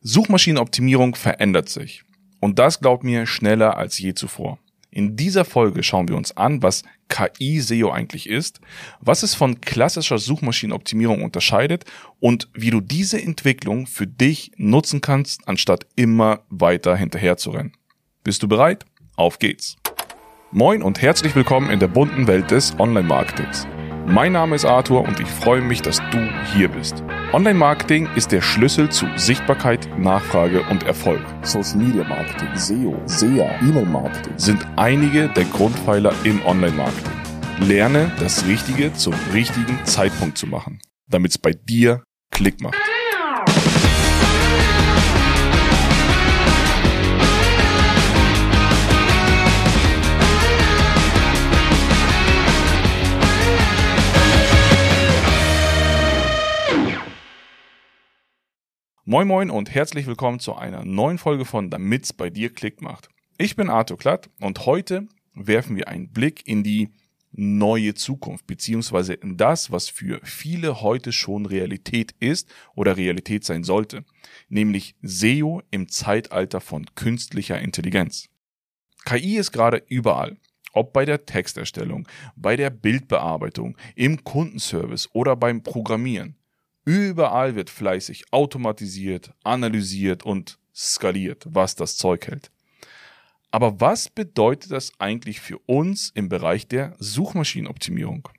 Suchmaschinenoptimierung verändert sich. Und das, glaubt mir, schneller als je zuvor. In dieser Folge schauen wir uns an, was KI-SEO eigentlich ist, was es von klassischer Suchmaschinenoptimierung unterscheidet und wie du diese Entwicklung für dich nutzen kannst, anstatt immer weiter hinterherzurennen. Bist du bereit? Auf geht's! Moin und herzlich willkommen in der bunten Welt des Online-Marketings. Mein Name ist Arthur und ich freue mich, dass du hier bist. Online-Marketing ist der Schlüssel zu Sichtbarkeit, Nachfrage und Erfolg. Social-Media-Marketing, SEO, SEA, E-Mail-Marketing sind einige der Grundpfeiler im Online-Marketing. Lerne, das Richtige zum richtigen Zeitpunkt zu machen, damit es bei dir Klick macht. Moin Moin und herzlich willkommen zu einer neuen Folge von Damit's bei dir Klick macht. Ich bin Arthur Klatt und heute werfen wir einen Blick in die neue Zukunft, beziehungsweise in das, was für viele heute schon Realität ist oder Realität sein sollte, nämlich SEO im Zeitalter von künstlicher Intelligenz. KI ist gerade überall, ob bei der Texterstellung, bei der Bildbearbeitung, im Kundenservice oder beim Programmieren. Überall wird fleißig automatisiert, analysiert und skaliert, was das Zeug hält. Aber was bedeutet das eigentlich für uns im Bereich der Suchmaschinenoptimierung?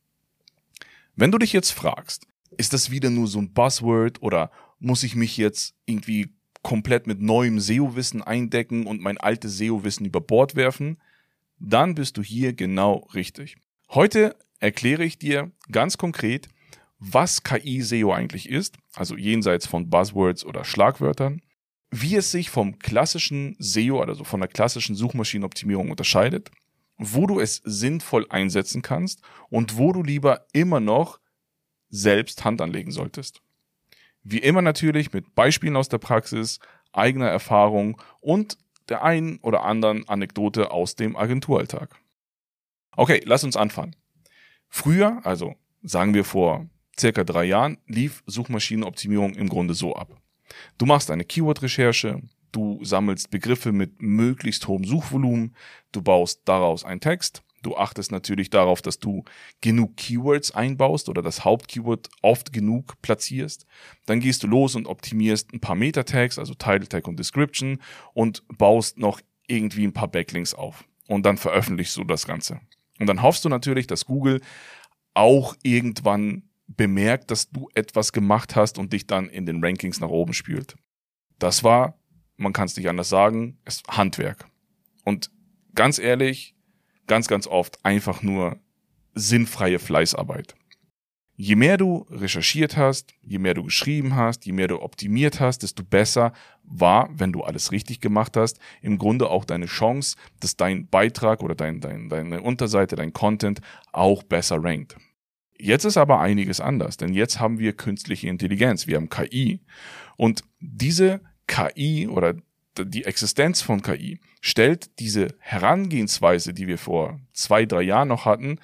Wenn du dich jetzt fragst, ist das wieder nur so ein Buzzword oder muss ich mich jetzt irgendwie komplett mit neuem SEO-Wissen eindecken und mein altes SEO-Wissen über Bord werfen, dann bist du hier genau richtig. Heute erkläre ich dir ganz konkret, was KI-SEO eigentlich ist, also jenseits von Buzzwords oder Schlagwörtern, wie es sich vom klassischen SEO, also von der klassischen Suchmaschinenoptimierung unterscheidet, wo du es sinnvoll einsetzen kannst und wo du lieber immer noch selbst Hand anlegen solltest. Wie immer natürlich mit Beispielen aus der Praxis, eigener Erfahrung und der einen oder anderen Anekdote aus dem Agenturalltag. Okay, lass uns anfangen. Früher, also sagen wir vor circa 3 Jahren, lief Suchmaschinenoptimierung im Grunde so ab. Du machst eine Keyword-Recherche, du sammelst Begriffe mit möglichst hohem Suchvolumen, du baust daraus einen Text, du achtest natürlich darauf, dass du genug Keywords einbaust oder das Hauptkeyword oft genug platzierst. Dann gehst du los und optimierst ein paar Meta-Tags, also Title Tag und Description und baust noch irgendwie ein paar Backlinks auf. Und dann veröffentlichst du das Ganze. Und dann hoffst du natürlich, dass Google auch irgendwann bemerkt, dass du etwas gemacht hast und dich dann in den Rankings nach oben spült. Das war, man kann es nicht anders sagen, Handwerk. Und ganz ehrlich, ganz oft einfach nur sinnfreie Fleißarbeit. Je mehr du recherchiert hast, je mehr du geschrieben hast, je mehr du optimiert hast, desto besser war, wenn du alles richtig gemacht hast, im Grunde auch deine Chance, dass dein Beitrag oder deine Unterseite, dein Content auch besser rankt. Jetzt ist aber einiges anders, denn jetzt haben wir künstliche Intelligenz, wir haben KI. Und diese KI oder die Existenz von KI stellt diese Herangehensweise, die wir vor 2-3 Jahren noch hatten,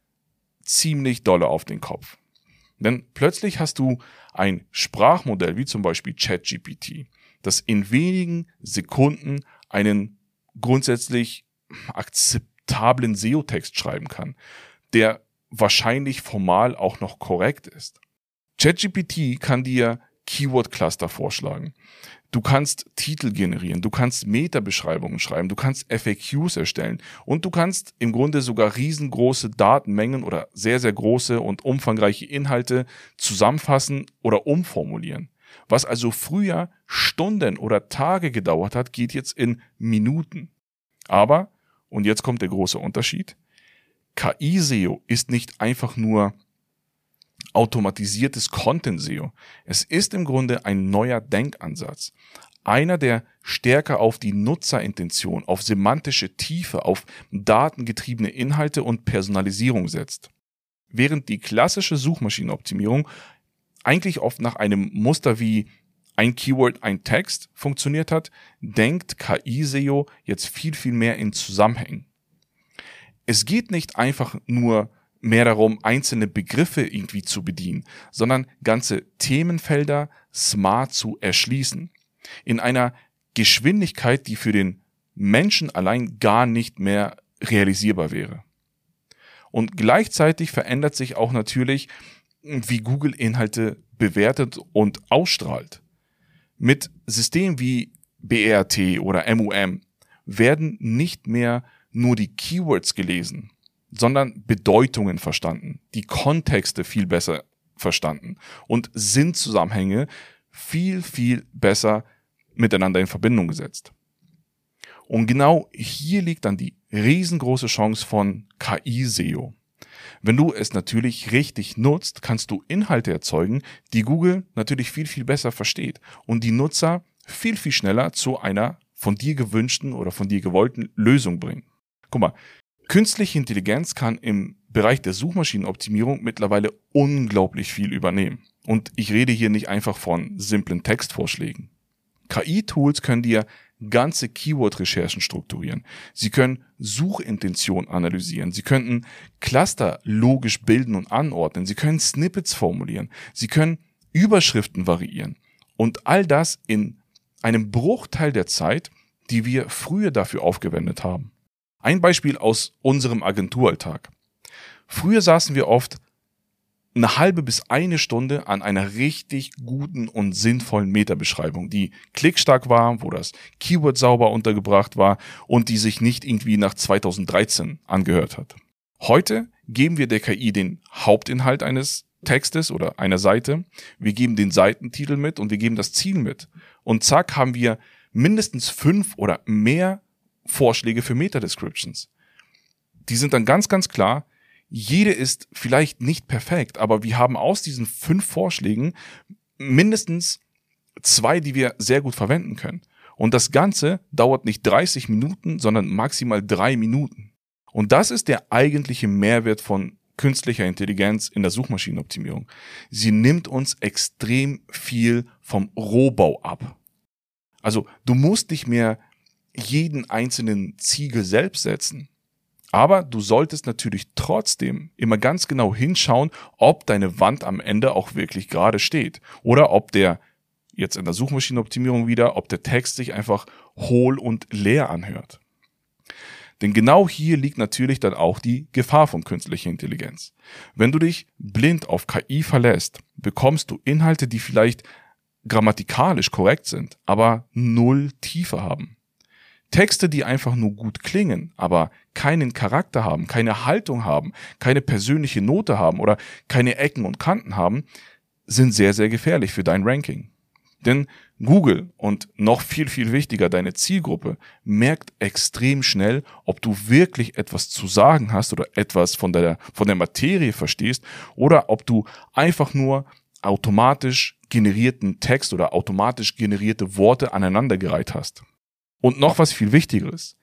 ziemlich dolle auf den Kopf. Denn plötzlich hast du ein Sprachmodell, wie zum Beispiel ChatGPT, das in wenigen Sekunden einen grundsätzlich akzeptablen SEO-Text schreiben kann, der wahrscheinlich formal auch noch korrekt ist. ChatGPT kann dir Keyword-Cluster vorschlagen. Du kannst Titel generieren, du kannst Meta-Beschreibungen schreiben, du kannst FAQs erstellen und du kannst im Grunde sogar riesengroße Datenmengen oder sehr große und umfangreiche Inhalte zusammenfassen oder umformulieren. Was also früher Stunden oder Tage gedauert hat, geht jetzt in Minuten. Aber, und jetzt kommt der große Unterschied, KI-SEO ist nicht einfach nur automatisiertes Content-SEO. Es ist im Grunde ein neuer Denkansatz. Einer, der stärker auf die Nutzerintention, auf semantische Tiefe, auf datengetriebene Inhalte und Personalisierung setzt. Während die klassische Suchmaschinenoptimierung eigentlich oft nach einem Muster wie ein Keyword, ein Text funktioniert hat, denkt KI-SEO jetzt viel mehr in Zusammenhängen. Es geht nicht einfach nur mehr darum, einzelne Begriffe irgendwie zu bedienen, sondern ganze Themenfelder smart zu erschließen. in einer Geschwindigkeit, die für den Menschen allein gar nicht mehr realisierbar wäre. Und gleichzeitig verändert sich auch natürlich, wie Google Inhalte bewertet und ausstrahlt. Mit Systemen wie BERT oder MUM werden nicht mehr nur die Keywords gelesen, sondern Bedeutungen verstanden, die Kontexte viel besser verstanden und Sinnzusammenhänge viel, viel besser miteinander in Verbindung gesetzt. Und genau hier liegt dann die riesengroße Chance von KI-SEO. Wenn du es natürlich richtig nutzt, kannst du Inhalte erzeugen, die Google natürlich viel, viel besser versteht und die Nutzer viel, viel schneller zu einer von dir gewünschten oder von dir gewollten Lösung bringen. Guck mal, künstliche Intelligenz kann im Bereich der Suchmaschinenoptimierung mittlerweile unglaublich viel übernehmen. Und ich rede hier nicht einfach von simplen Textvorschlägen. KI-Tools können dir ganze Keyword-Recherchen strukturieren. Sie können Suchintention analysieren. Sie könnten Cluster logisch bilden und anordnen. Sie können Snippets formulieren. Sie können Überschriften variieren. Und all das in einem Bruchteil der Zeit, die wir früher dafür aufgewendet haben. Ein Beispiel aus unserem Agenturalltag. Früher saßen wir oft eine halbe bis eine Stunde an einer richtig guten und sinnvollen Metabeschreibung, die klickstark war, wo das Keyword sauber untergebracht war und die sich nicht irgendwie nach 2013 angehört hat. Heute geben wir der KI den Hauptinhalt eines Textes oder einer Seite, wir geben den Seitentitel mit und wir geben das Ziel mit. Und zack, haben wir mindestens 5 oder mehr Vorschläge für Meta-Descriptions. Die sind dann ganz, ganz klar. Jede ist vielleicht nicht perfekt, aber wir haben aus diesen 5 Vorschlägen mindestens 2, die wir sehr gut verwenden können. Und das Ganze dauert nicht 30 Minuten, sondern maximal 3 Minuten. Und das ist der eigentliche Mehrwert von künstlicher Intelligenz in der Suchmaschinenoptimierung. Sie nimmt uns extrem viel vom Rohbau ab. Also du musst nicht mehr jeden einzelnen Ziegel selbst setzen. Aber du solltest natürlich trotzdem immer ganz genau hinschauen, ob deine Wand am Ende auch wirklich gerade steht. Oder ob jetzt in der Suchmaschinenoptimierung wieder, ob der Text sich einfach hohl und leer anhört. Denn genau hier liegt natürlich dann auch die Gefahr von künstlicher Intelligenz. Wenn du dich blind auf KI verlässt, bekommst du Inhalte, die vielleicht grammatikalisch korrekt sind, aber null Tiefe haben. Texte, die einfach nur gut klingen, aber keinen Charakter haben, keine Haltung haben, keine persönliche Note haben oder keine Ecken und Kanten haben, sind sehr, sehr gefährlich für dein Ranking. Denn Google und noch viel, viel wichtiger deine Zielgruppe merkt extrem schnell, ob du wirklich etwas zu sagen hast oder etwas von der Materie verstehst oder ob du einfach nur automatisch generierten Text oder automatisch generierte Worte aneinandergereiht hast. Und noch was viel Wichtigeres.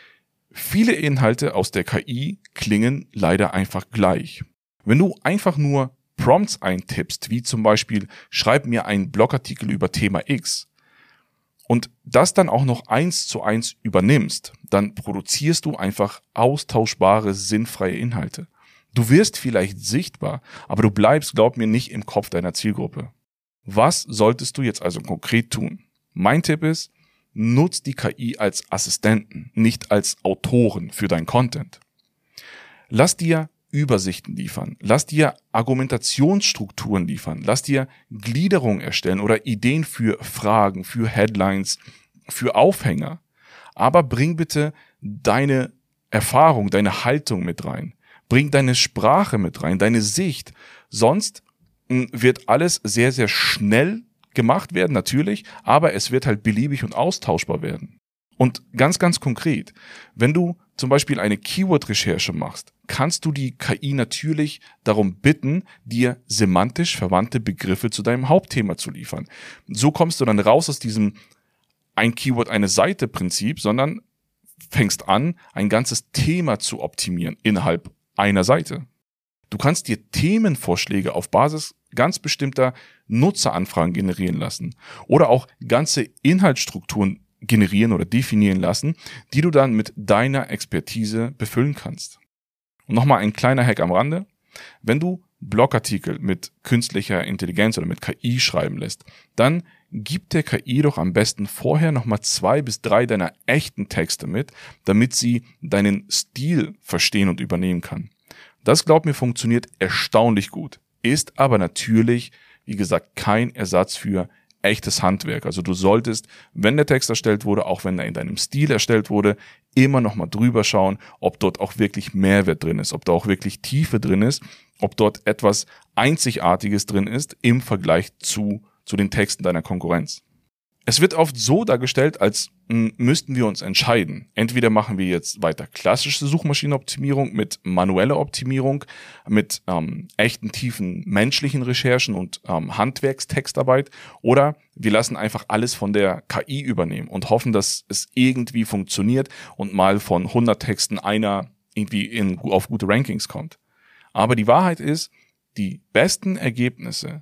Viele Inhalte aus der KI klingen leider einfach gleich. Wenn du einfach nur Prompts eintippst, wie zum Beispiel, schreib mir einen Blogartikel über Thema X und das dann auch noch 1:1 übernimmst, dann produzierst du einfach austauschbare, sinnfreie Inhalte. Du wirst vielleicht sichtbar, aber du bleibst, glaub mir, nicht im Kopf deiner Zielgruppe. Was solltest du jetzt also konkret tun? Mein Tipp ist, nutz die KI als Assistenten, nicht als Autoren für dein Content. Lass dir Übersichten liefern, lass dir Argumentationsstrukturen liefern, lass dir Gliederungen erstellen oder Ideen für Fragen, für Headlines, für Aufhänger. Aber bring bitte deine Erfahrung, deine Haltung mit rein. Bring deine Sprache mit rein, deine Sicht. Sonst wird alles sehr, sehr schnell gemacht werden, natürlich, aber es wird halt beliebig und austauschbar werden. Und ganz, ganz konkret, wenn du zum Beispiel eine Keyword-Recherche machst, kannst du die KI natürlich darum bitten, dir semantisch verwandte Begriffe zu deinem Hauptthema zu liefern. So kommst du dann raus aus diesem ein Keyword, eine Seite Prinzip, sondern fängst an, ein ganzes Thema zu optimieren innerhalb einer Seite. Du kannst dir Themenvorschläge auf Basis ganz bestimmter Nutzeranfragen generieren lassen oder auch ganze Inhaltsstrukturen generieren oder definieren lassen, die du dann mit deiner Expertise befüllen kannst. Und nochmal ein kleiner Hack am Rande. Wenn du Blogartikel mit künstlicher Intelligenz oder mit KI schreiben lässt, dann gib der KI doch am besten vorher nochmal 2 bis 3 deiner echten Texte mit, damit sie deinen Stil verstehen und übernehmen kann. Das, glaub mir, funktioniert erstaunlich gut, ist aber natürlich, wie gesagt, kein Ersatz für echtes Handwerk. Also du solltest, wenn der Text erstellt wurde, auch wenn er in deinem Stil erstellt wurde, immer nochmal drüber schauen, ob dort auch wirklich Mehrwert drin ist, ob da auch wirklich Tiefe drin ist, ob dort etwas Einzigartiges drin ist im Vergleich zu den Texten deiner Konkurrenz. Es wird oft so dargestellt, als müssten wir uns entscheiden. Entweder machen wir jetzt weiter klassische Suchmaschinenoptimierung mit manueller Optimierung, mit echten tiefen menschlichen Recherchen und Handwerkstextarbeit, oder wir lassen einfach alles von der KI übernehmen und hoffen, dass es irgendwie funktioniert und mal von 100 Texten einer irgendwie auf gute Rankings kommt. Aber die Wahrheit ist, die besten Ergebnisse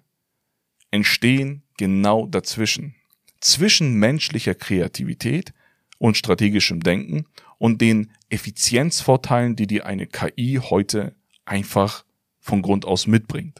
entstehen genau dazwischen. Zwischen menschlicher Kreativität und strategischem Denken und den Effizienzvorteilen, die dir eine KI heute einfach von Grund aus mitbringt.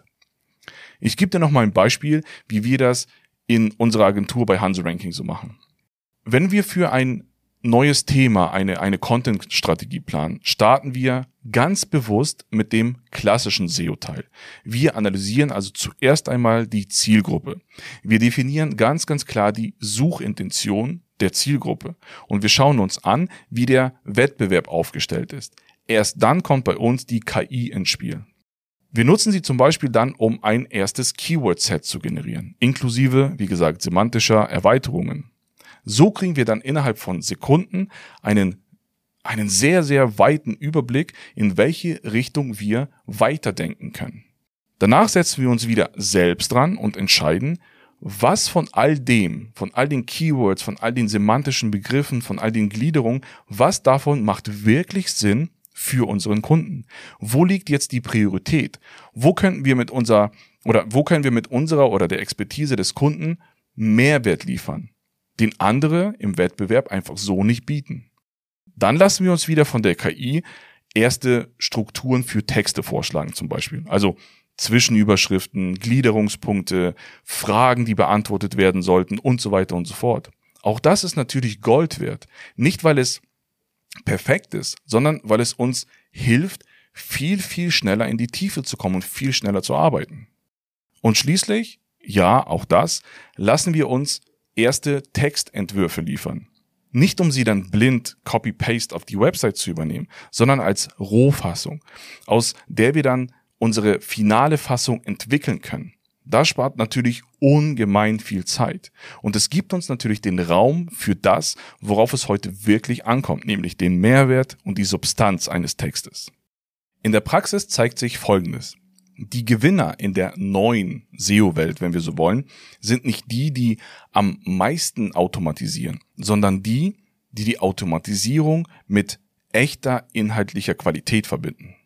Ich gebe dir noch mal ein Beispiel, wie wir das in unserer Agentur bei Hanse Ranking so machen. Wenn wir für ein neues Thema eine Content-Strategie planen, starten wir ganz bewusst mit dem klassischen SEO-Teil. Wir analysieren also zuerst einmal die Zielgruppe. Wir definieren ganz, ganz klar die Suchintention der Zielgruppe und wir schauen uns an, wie der Wettbewerb aufgestellt ist. Erst dann kommt bei uns die KI ins Spiel. Wir nutzen sie zum Beispiel dann, um ein erstes Keyword-Set zu generieren, inklusive, wie gesagt, semantischer Erweiterungen. So kriegen wir dann innerhalb von Sekunden einen sehr, sehr weiten Überblick, in welche Richtung wir weiterdenken können. Danach setzen wir uns wieder selbst dran und entscheiden, was von all dem, von all den Keywords, von all den semantischen Begriffen, von all den Gliederungen, was davon macht wirklich Sinn für unseren Kunden? Wo liegt jetzt die Priorität? Wo können wir mit unserer oder der Expertise des Kunden Mehrwert liefern, den andere im Wettbewerb einfach so nicht bieten? Dann lassen wir uns wieder von der KI erste Strukturen für Texte vorschlagen zum Beispiel. Also Zwischenüberschriften, Gliederungspunkte, Fragen, die beantwortet werden sollten und so weiter und so fort. Auch das ist natürlich Gold wert. Nicht, weil es perfekt ist, sondern weil es uns hilft, viel, viel schneller in die Tiefe zu kommen und viel schneller zu arbeiten. Und schließlich, ja, auch das, lassen wir uns erste Textentwürfe liefern. Nicht um sie dann blind Copy-Paste auf die Website zu übernehmen, sondern als Rohfassung, aus der wir dann unsere finale Fassung entwickeln können. Das spart natürlich ungemein viel Zeit. Und es gibt uns natürlich den Raum für das, worauf es heute wirklich ankommt, nämlich den Mehrwert und die Substanz eines Textes. In der Praxis zeigt sich Folgendes. Die Gewinner in der neuen SEO-Welt, wenn wir so wollen, sind nicht die am meisten automatisieren, sondern die Automatisierung mit echter inhaltlicher Qualität verbinden.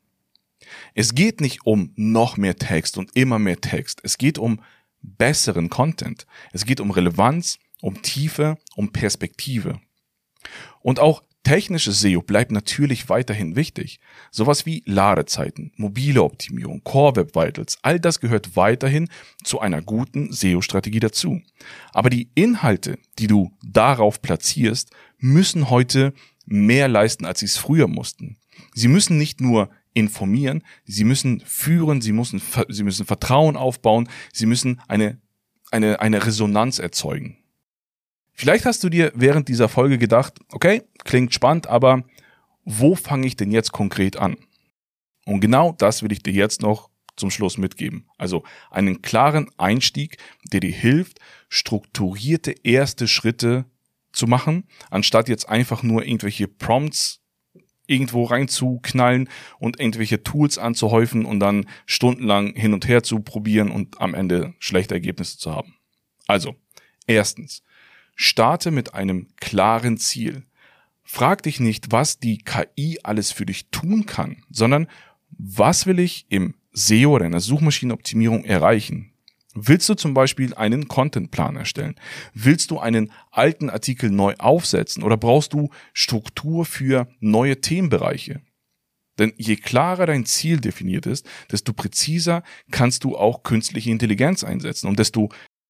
Es geht nicht um noch mehr Text und immer mehr Text. Es geht um besseren Content. Es geht um Relevanz, um Tiefe, um Perspektive. Und auch technisches SEO bleibt natürlich weiterhin wichtig. Sowas wie Ladezeiten, mobile Optimierung, Core Web Vitals, all das gehört weiterhin zu einer guten SEO-Strategie dazu. Aber die Inhalte, die du darauf platzierst, müssen heute mehr leisten, als sie es früher mussten. Sie müssen nicht nur informieren, sie müssen führen, sie müssen Vertrauen aufbauen, sie müssen eine Resonanz erzeugen. Vielleicht hast du dir während dieser Folge gedacht, okay, klingt spannend, aber wo fange ich denn jetzt konkret an? Und genau das will ich dir jetzt noch zum Schluss mitgeben. Also einen klaren Einstieg, der dir hilft, strukturierte erste Schritte zu machen, anstatt jetzt einfach nur irgendwelche Prompts irgendwo reinzuknallen und irgendwelche Tools anzuhäufen und dann stundenlang hin und her zu probieren und am Ende schlechte Ergebnisse zu haben. Also, erstens, starte mit einem klaren Ziel. Frag dich nicht, was die KI alles für dich tun kann, sondern was will ich im SEO oder in der Suchmaschinenoptimierung erreichen? Willst du zum Beispiel einen Contentplan erstellen? Willst du einen alten Artikel neu aufsetzen oder brauchst du Struktur für neue Themenbereiche? Denn je klarer dein Ziel definiert ist, desto präziser kannst du auch künstliche Intelligenz einsetzen und desto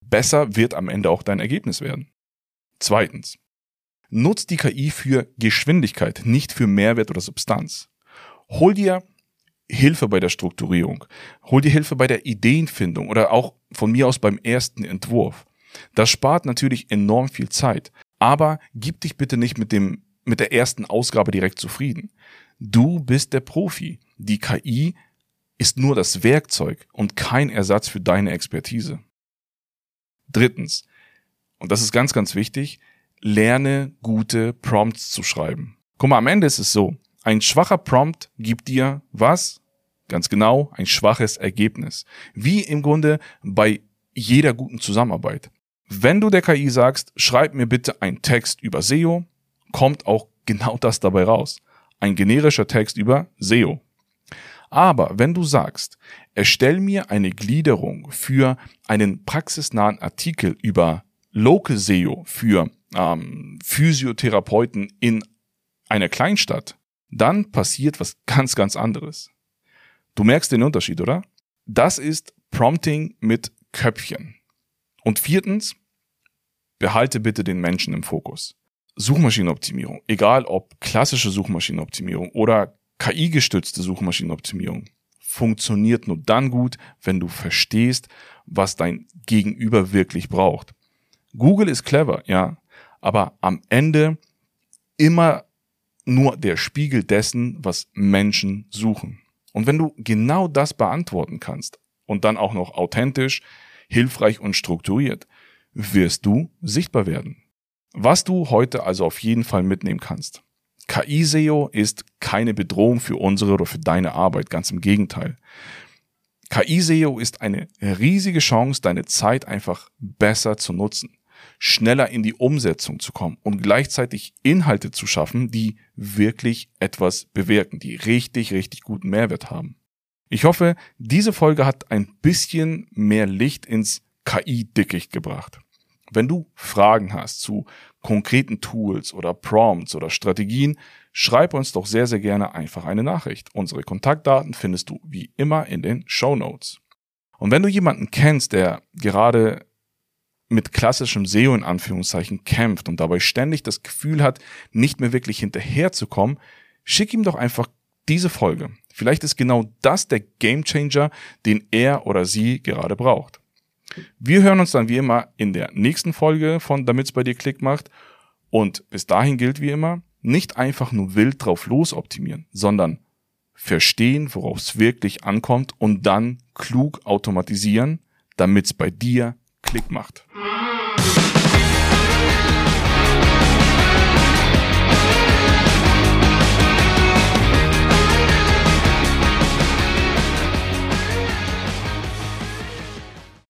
besser wird am Ende auch dein Ergebnis werden. Zweitens, nutz die KI für Geschwindigkeit, nicht für Mehrwert oder Substanz. Hol dir Hilfe bei der Strukturierung, hol dir Hilfe bei der Ideenfindung oder auch von mir aus beim ersten Entwurf. Das spart natürlich enorm viel Zeit, aber gib dich bitte nicht mit der ersten Ausgabe direkt zufrieden. Du bist der Profi. Die KI ist nur das Werkzeug und kein Ersatz für deine Expertise. Drittens, und das ist ganz, ganz wichtig, lerne gute Prompts zu schreiben. Guck mal, am Ende ist es so, ein schwacher Prompt gibt dir was? Ganz genau, ein schwaches Ergebnis. Wie im Grunde bei jeder guten Zusammenarbeit. Wenn du der KI sagst, schreib mir bitte einen Text über SEO, kommt auch genau das dabei raus. Ein generischer Text über SEO. Aber wenn du sagst, erstell mir eine Gliederung für einen praxisnahen Artikel über Local SEO für Physiotherapeuten in einer Kleinstadt, dann passiert was ganz, ganz anderes. Du merkst den Unterschied, oder? Das ist Prompting mit Köpfchen. Und viertens, behalte bitte den Menschen im Fokus. Suchmaschinenoptimierung, egal ob klassische Suchmaschinenoptimierung oder KI-gestützte Suchmaschinenoptimierung, funktioniert nur dann gut, wenn du verstehst, was dein Gegenüber wirklich braucht. Google ist clever, ja, aber am Ende immer nur der Spiegel dessen, was Menschen suchen. Und wenn du genau das beantworten kannst und dann auch noch authentisch, hilfreich und strukturiert, wirst du sichtbar werden. Was du heute also auf jeden Fall mitnehmen kannst. KI-SEO ist keine Bedrohung für unsere oder für deine Arbeit, ganz im Gegenteil. KI-SEO ist eine riesige Chance, deine Zeit einfach besser zu nutzen, schneller in die Umsetzung zu kommen und gleichzeitig Inhalte zu schaffen, die wirklich etwas bewirken, die richtig, richtig guten Mehrwert haben. Ich hoffe, diese Folge hat ein bisschen mehr Licht ins KI-Dickicht gebracht. Wenn du Fragen hast zu konkreten Tools oder Prompts oder Strategien, schreib uns doch sehr, sehr gerne einfach eine Nachricht. Unsere Kontaktdaten findest du wie immer in den Shownotes. Und wenn du jemanden kennst, der gerade mit klassischem SEO in Anführungszeichen kämpft und dabei ständig das Gefühl hat, nicht mehr wirklich hinterherzukommen, schick ihm doch einfach diese Folge. Vielleicht ist genau das der Gamechanger, den er oder sie gerade braucht. Wir hören uns dann wie immer in der nächsten Folge von Damit's bei dir Klick macht und bis dahin gilt wie immer, nicht einfach nur wild drauf los optimieren, sondern verstehen, worauf es wirklich ankommt und dann klug automatisieren, damit's bei dir Klick macht.